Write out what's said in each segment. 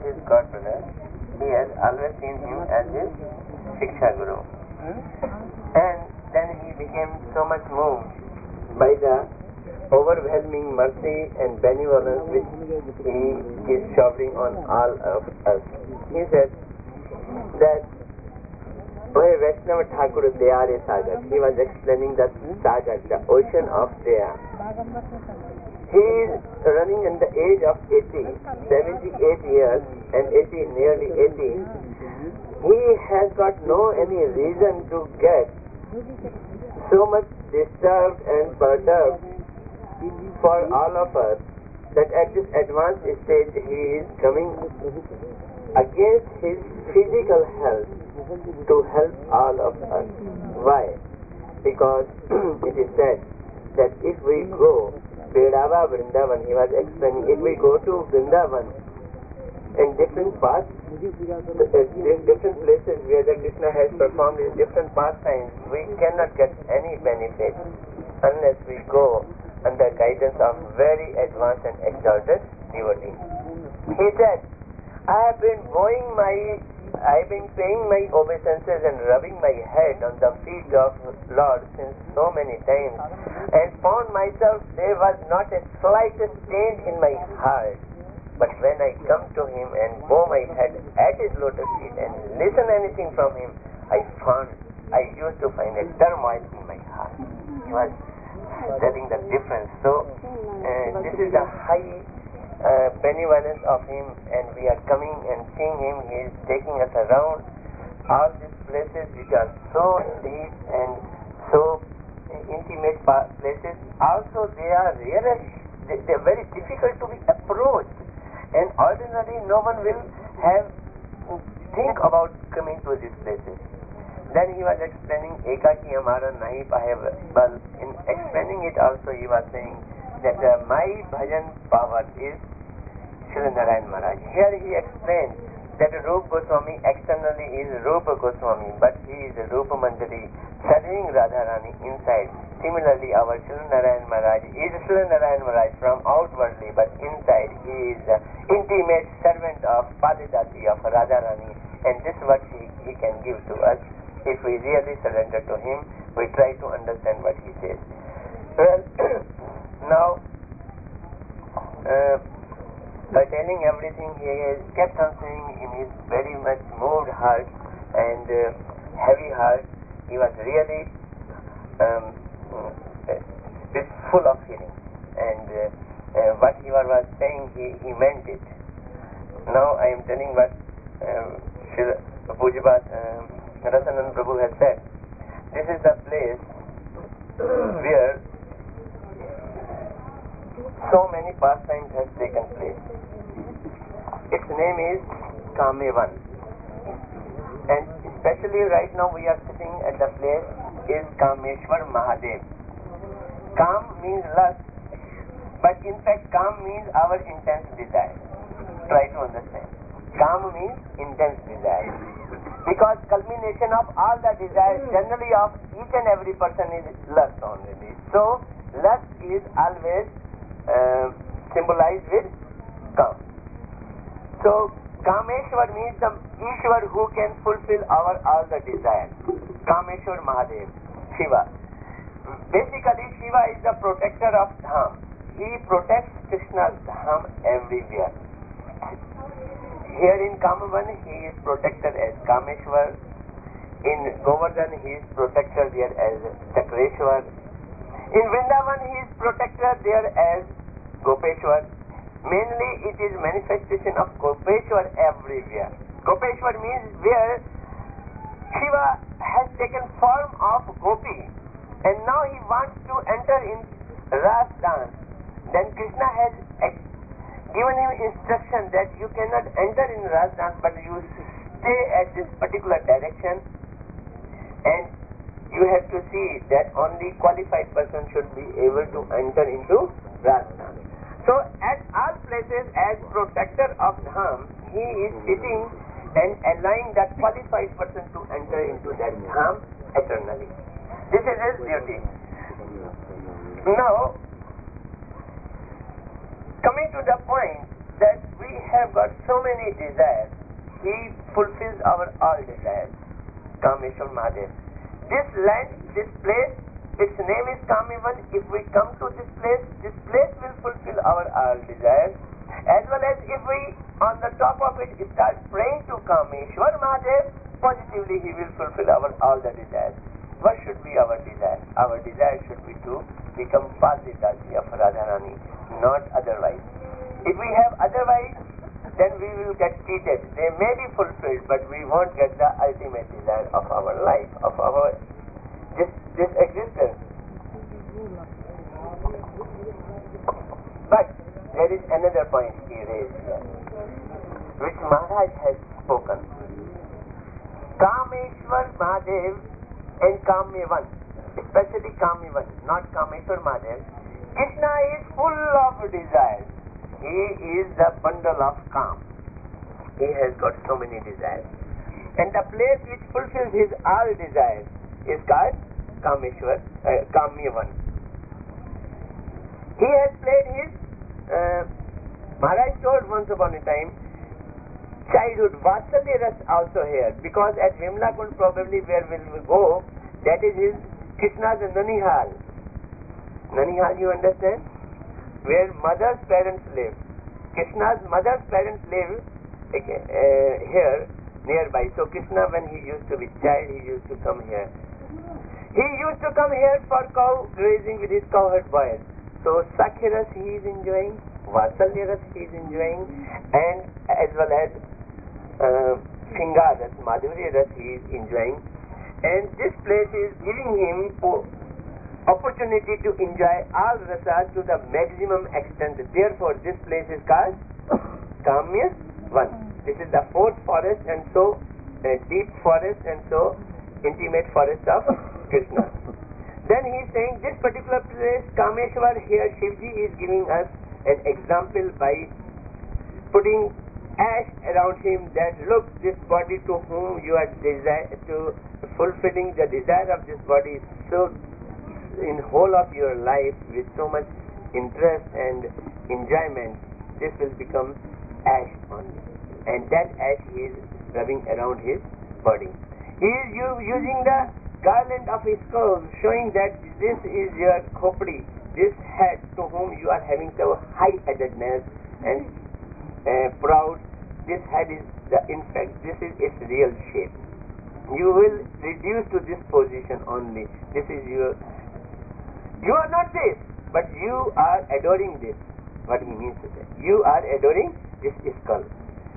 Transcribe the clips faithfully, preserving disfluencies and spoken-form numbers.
his god brother, he has always seen him as his Shiksha Guru. And then he became so much moved by the overwhelming mercy and benevolence which he is showering on all of us. He said that Ohe Vaishnava Thakur Deyare Sagar. He was explaining the Sagar, the ocean of Deya. He is running in the age of eighty, seventy-eight years and eighty, nearly eighty. He has got no any reason to get so much disturbed and perturbed for all of us that at this advanced stage he is coming against his physical health to help all of us. Why? Because it is said that if we go Bedava Vrindavan, he was explaining, if we go to Vrindavan in different parts, different places where the Krishna has performed his different pastimes, we cannot get any benefit unless we go under guidance of very advanced and exalted devotee. He said, I have been going my, I have been paying my obeisances and rubbing my head on the feet of Lord since so many times, and found myself there was not a slightest stain in my heart. But when I come to him and bow my head at his lotus feet and listen anything from him, I found, I used to find a turmoil in my heart. He was telling the difference. So uh, this is the high uh, benevolence of him, and we are coming and seeing him. He is taking us around all these places which are so deep and so intimate places. Also they are really, they, they are very difficult to be approached, and ordinarily no one will have think about coming to these places. Then he was explaining Ekaki Amara Nahi Pahe Bal. In explaining it also he was saying that uh, my bhajan power is Srila Narayan Maharaj. Here he explained that Rupa Goswami externally is Rupa Goswami, but he is Rupa Manjari serving Radharani inside. Similarly, our Srila Narayan Maharaj is Srila Narayan Maharaj from outwardly, but inside he is the intimate servant of Padidati of Radharani, and this is what he, he can give to us. If we really surrender to him, we try to understand what he says. Well, now, uh, by telling everything, he has kept on saying in his very much moved heart and uh, heavy heart, he was really um, uh, full of feeling. And uh, uh, what he was saying, he, he meant it. Now I am telling what uh, Pujapat um, Rasanan Prabhu has said. This is the place where so many pastimes have taken place. Its name is Kamevan. And especially right now we are sitting at the place is Kameshwar Mahadev. Kam means lust, but in fact Kam means our intense desire. Try to understand. Kam means intense desire. Because culmination of all the desires generally of each and every person is lust only. So lust is always uh, symbolized with Kam. So Kameshwar means the Ishwar who can fulfill our all the desires. Kameshwar Mahadev, Shiva. Basically Shiva is the protector of Dham. He protects Krishna's Dham everywhere. Here in Kamavan he is protected as Kameshwar. In Govardhan he is protected there as Chakreshwar. In Vrindavan he is protected there as Gopeshwar. Mainly it is manifestation of Gopeshwar everywhere. Gopeshwar means where Shiva has taken form of Gopi, and now he wants to enter in Ras dance. Then Krishna has given him instruction that you cannot enter in Ras dance, but you stay at this particular direction, and you have to see that only qualified person should be able to enter into Ras dance. So at all places as protector of Dham, he is sitting and allowing that qualified person to enter into that Dham eternally. This is his duty. Now, coming to the point that we have got so many desires. He fulfills our all desires. Kameshwar Mahadev. This land, this place, its name is Kamivan. If we come to this place, this place will fulfill our all desires. As well as if we, on the top of it, start praying to Kameshwar Mahadev, positively he will fulfill our all the desires. What should be our desire? Our desire should be to become Padridasi of Radharani, not otherwise. If we have otherwise, then we will get cheated. They may be fulfilled, but we won't get the ultimate desire of our life, of our this, this existence. But there is another point he raised here, which Maharaj has spoken. Kameshwar Mahadev and Kamyavan, especially Kamyavan, not Kameshwar Mahadev. Krishna is full of desires. He is the bundle of Kam. He has got so many desires. And the place which fulfills his all desires is called Kameshwar, uh, Kamyavan. He has played his, uh, Maharaj told once upon a time, childhood, Vatsalya Ras also here, because at Vimla Kund probably where will we go, that is his Krishna's Nanihal. Nanihal, you understand? Where mother's parents live. Krishna's mother's parents live okay, uh, here nearby. So Krishna, when he used to be child, he used to come here. He used to come here for cow grazing with his cowherd boys. So Sakhiras he is enjoying, Vatsalyaras he is enjoying, and as well as uh, Shingaras, Madhuryaras he is enjoying. And this place is giving him opportunity to enjoy all rasas to the maximum extent. Therefore, this place is called Kamya Van. This is the fourth forest, and so uh, deep forest, and so intimate forest of Krishna. Then he is saying this particular place, Kameshwar, here Shivji is giving us an example by putting ash around him, that look, this body to whom you are desire to fulfilling the desire of this body is so in whole of your life with so much interest and enjoyment, this will become ash only. And that ash he is rubbing around his body. He is using the garland of his skull, showing that this is your khopri, this head to whom you are having so high-headedness and uh, proud. This head is the, in fact, this is its real shape. You will reduce to this position only. This is your. You are not this, but you are adoring this. What he means to say, you are adoring this skull.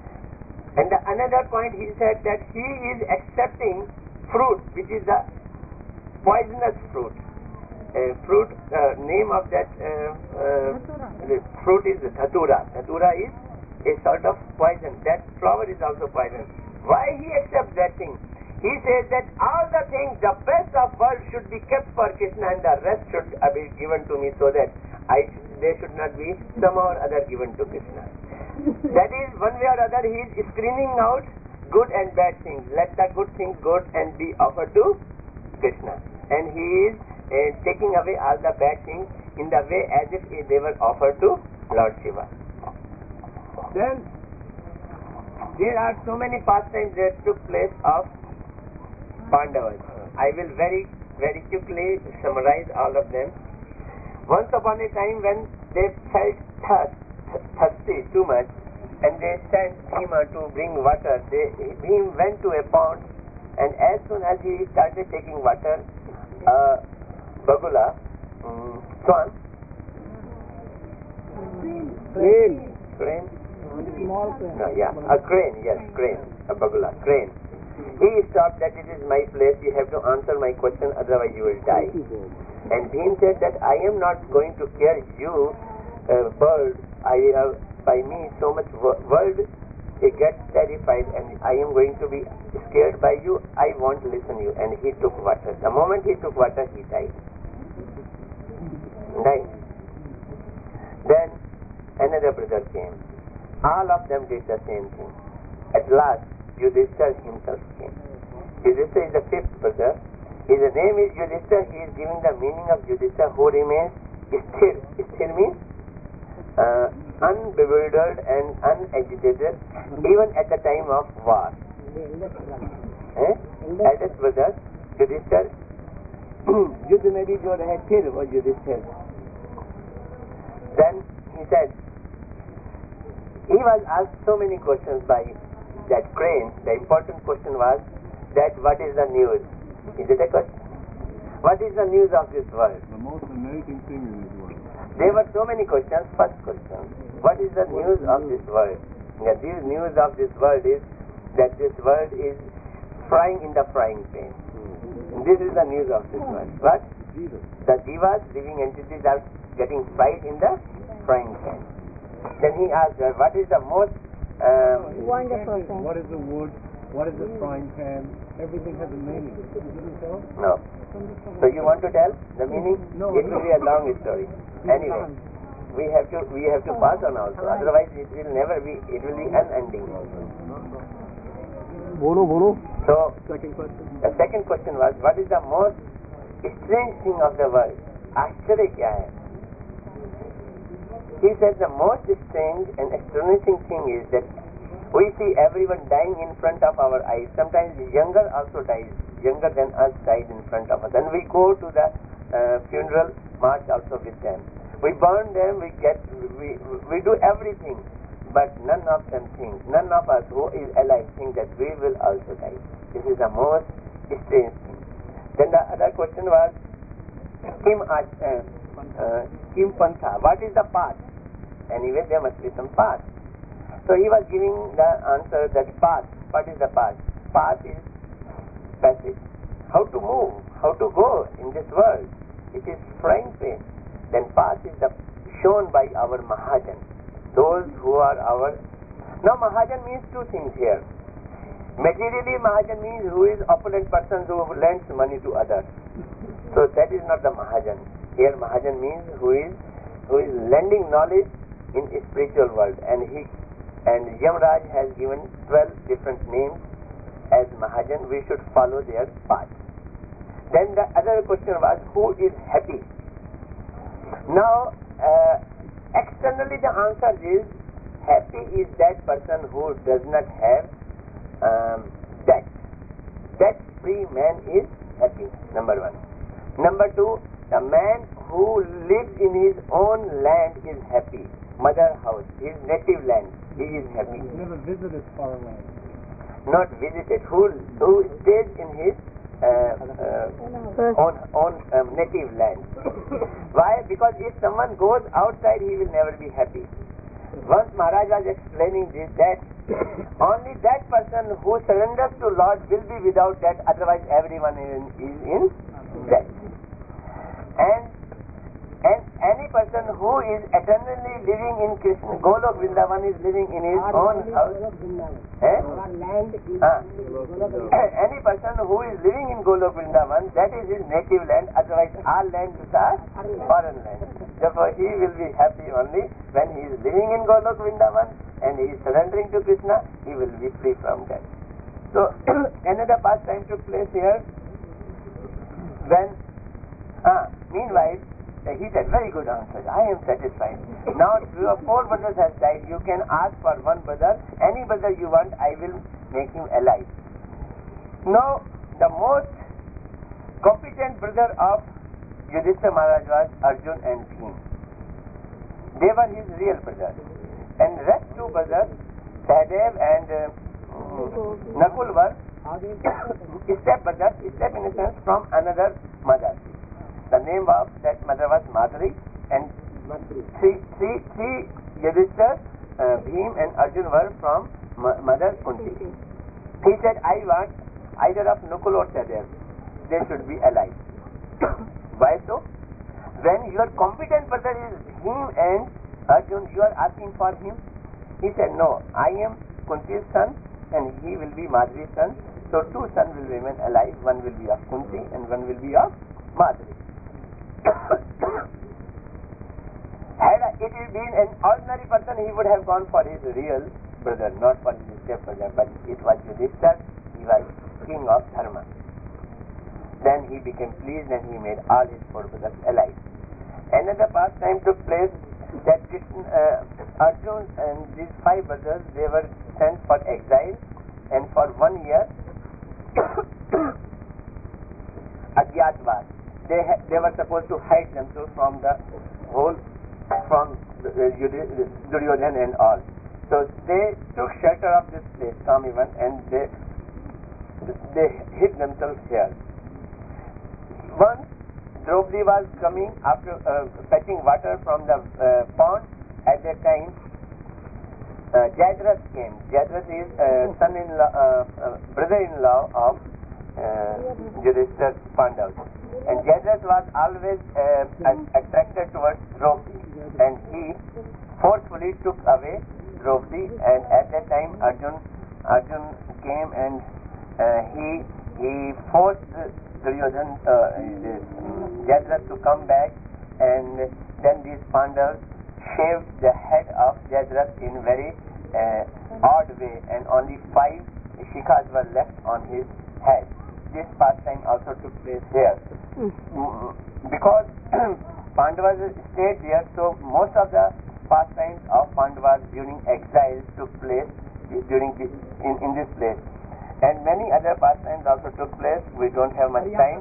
And the another point he said that he is accepting fruit, which is the poisonous fruit. Uh, fruit, uh, name of that uh, uh, the fruit is dhatura. Dhatura is a sort of poison. That flower is also poison. Why he accepts that thing? He says that all the things, the best of world should be kept for Krishna, and the rest should be given to me, so that I they should not be somehow or other given to Krishna. That is, one way or other, he is screening out good and bad things. Let the good things go and be offered to Krishna. And he is uh, taking away all the bad things in the way as if they were offered to Lord Shiva. Then, there are so many pastimes that took place of Pandavas. I will very, very quickly summarize all of them. Once upon a time when they felt thirst, thirsty too much, and they sent Bhima to bring water, they, Bhima went to a pond, and as soon as he started taking water, uh, Bagula, um, swan, crane, crane, small crane. no, yeah, a crane, yes, crane, a Bagula, crane. He stopped that it is my place, you have to answer my question, otherwise you will die. And Bhim said that I am not going to care you, uh, bird, I have by me so much wo- world, it gets terrified and I am going to be scared by you, I won't listen you. And he took water. The moment he took water, he died. Died. Then another brother came. All of them did the same thing. At last, Yudhishthira himself came. Yudhishthira is the fifth brother. His name is Yudhishthira. He is giving the meaning of Yudhishthira, who remains sthir. Sthir means uh, unbewildered and unagitated even at the time of war. Eh? Eldest brother, Yudhishthir, युद्ध में भी जो रहे फिर वो Yudhishthir. Then he said, he was asked so many questions by that crane. The important question was that what is the news? Is it a question? What is the news of this world? The most amazing thing in this world. There were so many questions. First question, what is the news of this world? The news of this world is that this world is frying in the frying pan. This is the news of this world. What? The jivas, living entities, are getting fried in the frying pan. Then he asked her, what is the most um, wonderful thing? What is the wood? What is the frying pan? Everything has a meaning. You didn't tell? No. So you want to tell the meaning? No. It will be a long story. Anyway, we have to we have to pass on also. Otherwise, it will never be. It will be unending. Bolo, bolo. So Second question. the second question was, what is the most strange thing of the world? आश्चर्य क्या है? He said the most strange and astonishing thing is that we see everyone dying in front of our eyes. Sometimes younger also dies, younger than us died in front of us. And we go to the uh, funeral march also with them. We burn them, we get, we, we do everything. But none of them think, none of us who is alive think that we will also die. This is the most strange thing. Then the other question was, Kim, uh, uh, Kim Pantha, what is the path? Anyway, there must be some path. So he was giving the answer that path, what is the path? Path is passage. How to move, how to go in this world. It is frying pan. Then path is the shown by our Mahajan. Those who are our... Now Mahajan means two things here. Materially, Mahajan means who is opulent person who lends money to others. So that is not the Mahajan. Here Mahajan means who is who is lending knowledge in a spiritual world. And he and Yamraj has given twelve different names as Mahajan. We should follow their path. Then the other question was, who is happy? Now, uh, externally the answer is, happy is that person who does not have um, debt. Debt-free man is happy, number one. Number two, the man who lives in his own land is happy. Mother house, his native land, he is happy. He's never visited foreign land. Not visited, who, who stays in his uh, uh, own, own um, native land. Why? Because if someone goes outside, he will never be happy. Once Maharaj was explaining this, that only that person who surrenders to Lord will be without debt, otherwise everyone is in, is in debt. And and any person who is eternally living in Krishna, Golok Vrindavan is living in his own house. Eh? Ah. Any person who is living in Golok Vrindavan, that is his native land, otherwise all lands are foreign land. Therefore he will be happy only when he is living in Golok Vrindavan and he is surrendering to Krishna, he will be free from that. So another pastime took place here when, ah, meanwhile, he said, very good answer, I am satisfied. Now three or four brothers have died, you can ask for one brother, any brother you want, I will make him alive. Now the most competent brother of Yudhishthira Maharaj was Arjun and Bhim. They were his real brothers. And rest two brothers, Sahadev and uh, Nakul were step brothers, step in a sense from another mother. The name of that mother was Madhuri, and three, three, three Yudhishthira, uh, Bhim and Arjun were from ma- mother Kunti. He said, I want either of Nakul or Sahadev. They should be alive. Why so? When your competent brother is Bhim and Arjun, you are asking for him? He said, no, I am Kunti's son and he will be Madhuri's son. So two sons will remain alive. One will be of Kunti and one will be of Madhuri. Had it been an ordinary person, he would have gone for his real brother, not for his step brother. But it was Yudhishthira, he was king of Dharma. Then he became pleased and he made all his four brothers alive. Another pastime took place that Krishna, uh, Arjun and these five brothers, they were sent for exile, and for one year Agyatvar. They ha- they were supposed to hide themselves from the whole, from the, uh, Duryodhan and all. So they took shelter of this place, Kamivan, and they they hid themselves here. Once Draupadi was coming after uh, fetching water from the uh, pond. At that time, uh, Jayadratha came. Jayadratha is uh, son-in-law, uh, uh, brother-in-law of uh, Yudhishthira Pandavas. And Jayadratha was always uh, attracted towards Draupadi, and he forcefully took away Draupadi. And at that time, Arjun Arjun came and uh, he he forced Duryodhan, uh, Jayadratha to come back, and then these Pandavas shaved the head of Jayadratha in very uh, odd way, and only five shikhas were left on his head. This pastime also took place here. Mm. Because Pandavas stayed there, so most of the pastimes of Pandavas during exile took place during this, in, in this place. And many other pastimes also took place. We don't have much time.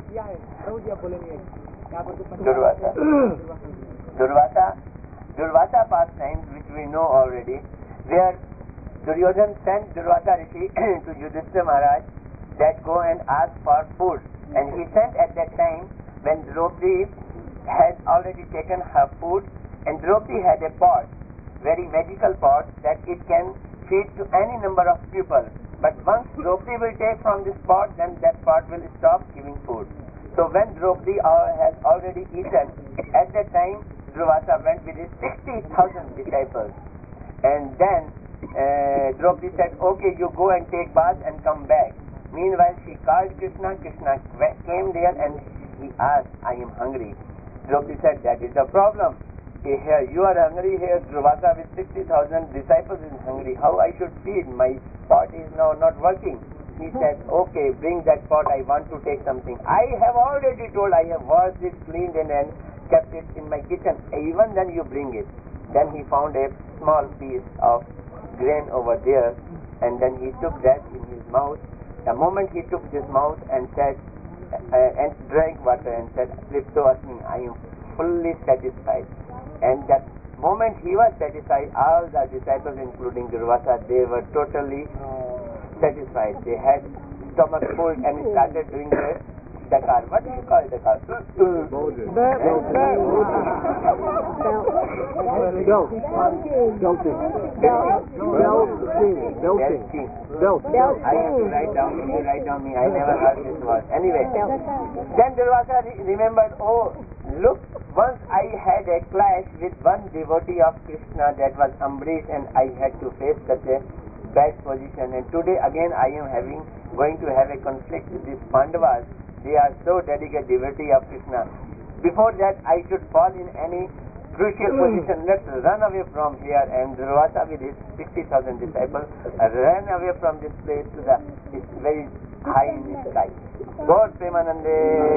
Durvasa. Durvasa. Durvasa pastimes, which we know already, where Duryodhan sent Durvasa Rishi to Yudhishthira Maharaj that go and ask for food. And he sent at that time when Draupadi had already taken her food, and Draupadi had a pot, very magical pot, that it can feed to any number of people. But once Draupadi will take from this pot, then that pot will stop giving food. So when Draupadi uh, has already eaten, at that time Durvasa went with his sixty thousand disciples. And then uh, Draupadi said, okay, you go and take bath and come back. Meanwhile, she called Krishna. Krishna came there and he asked, I am hungry. Draupadi said, that is the problem. Here you are hungry, here Durvasa with sixty thousand disciples is hungry. How I should feed? My pot is now not working. He said, okay, bring that pot, I want to take something. I have already told, I have washed it, cleaned it, and kept it in my kitchen. Even then you bring it. Then he found a small piece of grain over there, and then he took that in his mouth. The moment he took this mouth and said, uh, and drank water and said, Lipto Asmi, I am fully satisfied. And that moment he was satisfied, all the disciples, including Durvasa, they were totally satisfied. They had stomach full and started doing the Dakar. What do you call Dakar? Belting. Belting. Belting. I have to write down. You write down me. I never heard this word. Anyway, then Durvasa remembered, oh, look, once I had a clash with one devotee of Krishna, that was Ambrish, and I had to face such a bad position. And today again I am having going to have a conflict with these Pandavas. They are so dedicated devotee of Krishna. Before that I should fall in any crucial position. Let's run away from here. And Durvasa with his sixty thousand disciples ran away from this place to the it's very high in the sky. God Premanande.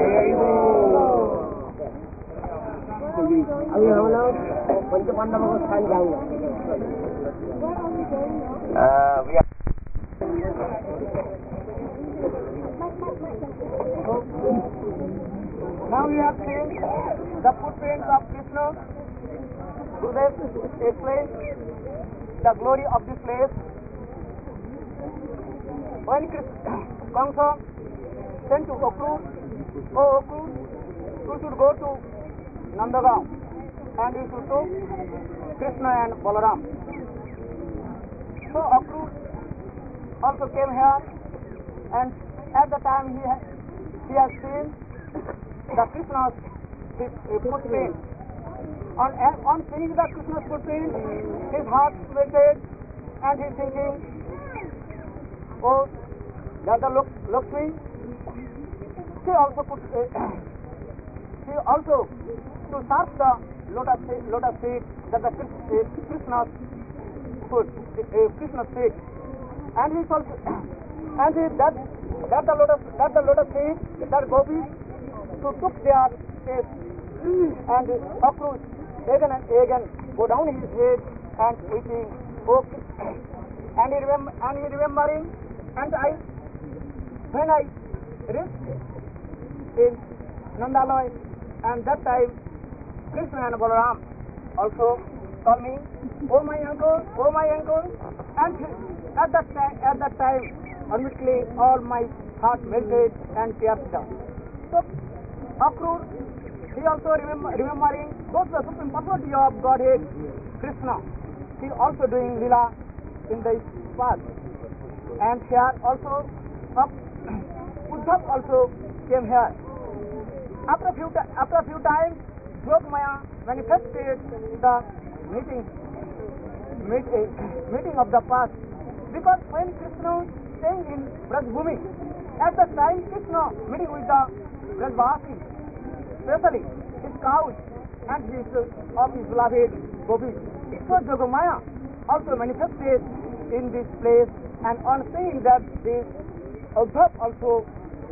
Uh, we are now we have seen the footprints of Krishna. Gurudev explained the glory of this place. When Kamsa sent to Okrur, oh Okrur, you should go to Nandagaon and you should show Krishna and Balaram. So Okrur also came here, and at the time he has, he has seen the Krishna's footprint. On, on seeing the Krishna's footprint, his heart melted and he is thinking, oh, that the Lakshmi, she also put, uh, she also to search the lotus, lotus feet that the uh, Krishna's foot, uh, Krishna's feet, and he also, and he that that the lotus that the lotus feet that gopis to took their face and approach again and again go down his head and weeping, oh, and he remember, and he remembering, and I, when I reached in Nandaloi, and that time Krishna and Balaram also called me, oh my uncle, oh my uncle, and at that time, at that time, immediately all my heart melted and tears down. So, Akrur, he also remember, remembering those the supreme personality of Godhead, Krishna. He also doing lila in this path. And here also, up, Uddhav also came here. After a few, after a few times, Yogamaya manifested the meeting, meet, uh, meeting of the past. Because when Krishna staying in Brajbhumi, at the time Krishna meeting with the Brajvasi, especially his cows and his uh, of his beloved gopis. So Yogamaya also manifested in this place, and on seeing that this Uddhav also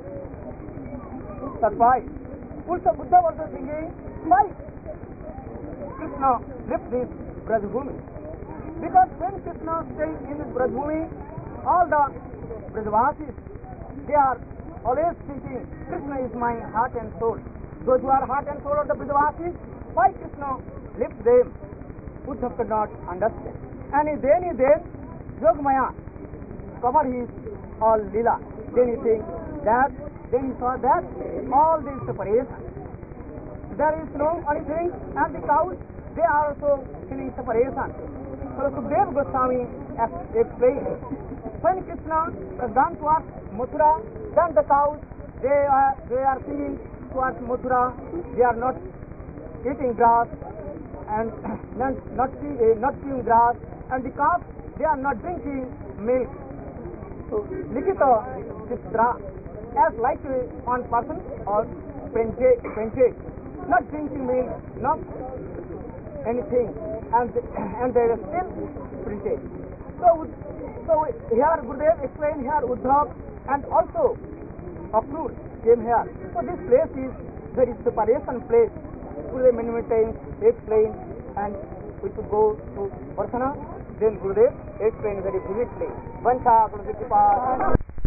survived. Also Uddhav also thinking, why Krishna left this Brajbhumi? Because when Krishna staying in this Brajbhumi, all the Brajvasis, they are always thinking, Krishna is my heart and soul. Those who are heart and soul of the Brajvasis, why Krishna left them? Uddhav could not understand. And then he then, Yogamaya covered his all lila. Then he think that, then he saw that all this separation. There is no anything, and the cows, they are also feeling separation. So Sukadeva Goswami explained, when Krishna has gone towards Mathura, then the cows, they are they are singing towards Mathura. They are not eating grass and not not, uh, not chewing grass, and the calves, they are not drinking milk. So Likita Chitra, as like one person or printed, printed, not drinking milk, not anything, and and they are still printed. So, so here Gurudev explained here Uddhav and also Akrur came here. So this place is very separation place. Gurudev many many times explained, and we should go to Varsana. Then Gurudev explained very vividly. Vancha Gurudev Kripa.